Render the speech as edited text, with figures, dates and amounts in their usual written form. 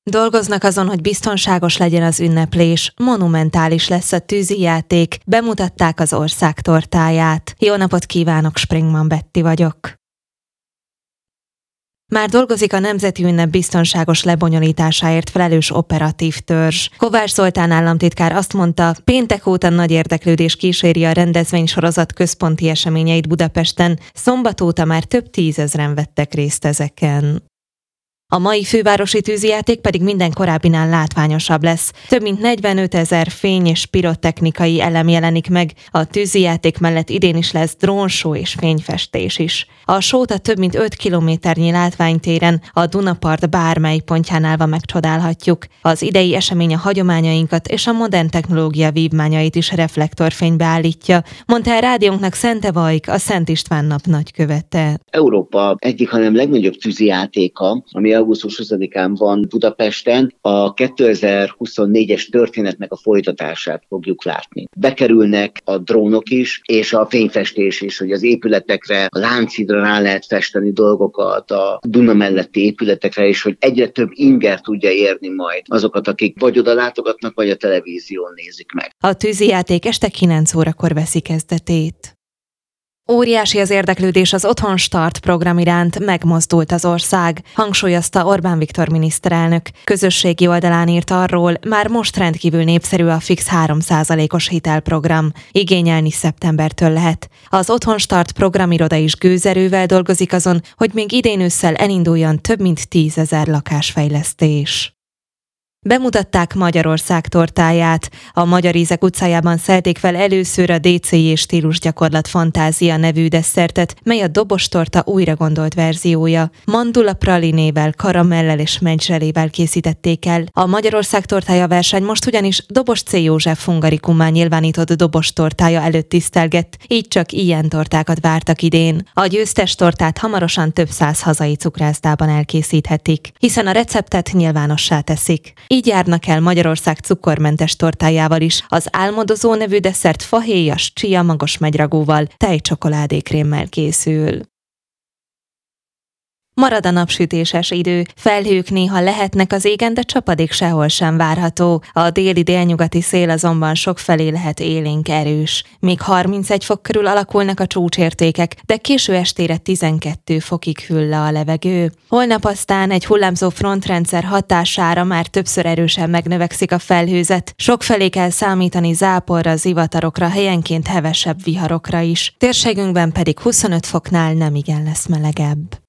Dolgoznak azon, hogy biztonságos legyen az ünneplés, monumentális lesz a tűzijáték, bemutatták az ország tortáját. Jó napot kívánok, Springman Betti vagyok. Már dolgozik a nemzeti ünnep biztonságos lebonyolításáért felelős operatív törzs. Kovács Zoltán államtitkár azt mondta, péntek óta nagy érdeklődés kíséri a rendezvénysorozat központi eseményeit Budapesten, szombat óta már több 10 000-en vettek részt ezeken. A mai fővárosi tűzijáték pedig minden korábbinál látványosabb lesz. Több mint 45 000 fény- és pirotechnikai elem jelenik meg, a tűzijáték mellett idén is lesz drónshow és fényfestés is. A showt a több mint 5 kilométernyi látványtéren, a Dunapart bármely pontján állva megcsodálhatjuk. Az idei esemény a hagyományainkat és a modern technológia vívmányait is reflektorfénybe állítja, mondta el rádiónknak Szente Vajk, a Szent István nap nagykövete. Európa egyik, hanem legnagyobb tűzijátéka, ami augusztus 20-án van Budapesten, a 2024-es történetnek a folytatását fogjuk látni. Bekerülnek a drónok is, és a fényfestés is, hogy az épületekre, a Lánchídra rá lehet festeni dolgokat, a Duna melletti épületekre is, hogy egyre több inger tudja érni majd azokat, akik vagy oda látogatnak, vagy a televízión nézik meg. A tűzijáték este 9 órakor veszi kezdetét. Óriási az érdeklődés az Otthon Start program iránt, megmozdult az ország, hangsúlyozta Orbán Viktor miniszterelnök. Közösségi oldalán írt arról, már most rendkívül népszerű a fix 3%-os hitelprogram. Igényelni szeptembertől lehet. Az Otthon Start programiroda is gőzerővel dolgozik azon, hogy még idén ősszel elinduljon több mint 10 000 lakásfejlesztés. Bemutatták Magyarország tortáját. A Magyar Ízek utcájában szelték fel először a DCJ stílusgyakorlat Fantázia nevű desszertet, mely a dobostorta újra gondolt verziója. Mandula pralinével, karamellel és megyzselével készítették el. A Magyarország tortája verseny most ugyanis Dobos C. József hungarikummal nyilvánított dobostortája előtt tisztelgett, így csak ilyen tortákat vártak idén. A győztes tortát hamarosan több 100 hazai cukrászdában elkészíthetik, hiszen a receptet nyilvánossá teszik. Így járnak el Magyarország cukormentes tortájával is. Az Álmodozó nevű desszert fahéjas, chia magos megyragóval, tejcsokoládékrémmel készül. Marad a napsütéses idő, felhők néha lehetnek az égen, de csapadék sehol sem várható. A déli-délnyugati szél azonban sokfelé lehet élénk erős. Még 31 fok körül alakulnak a csúcsértékek, de késő estére 12 fokig hűl le a levegő. Holnap aztán egy hullámzó frontrendszer hatására már többször erősen megnövekszik a felhőzet. Sokfelé kell számítani záporra, zivatarokra, helyenként hevesebb viharokra is. Térségünkben pedig 25 foknál nemigen lesz melegebb.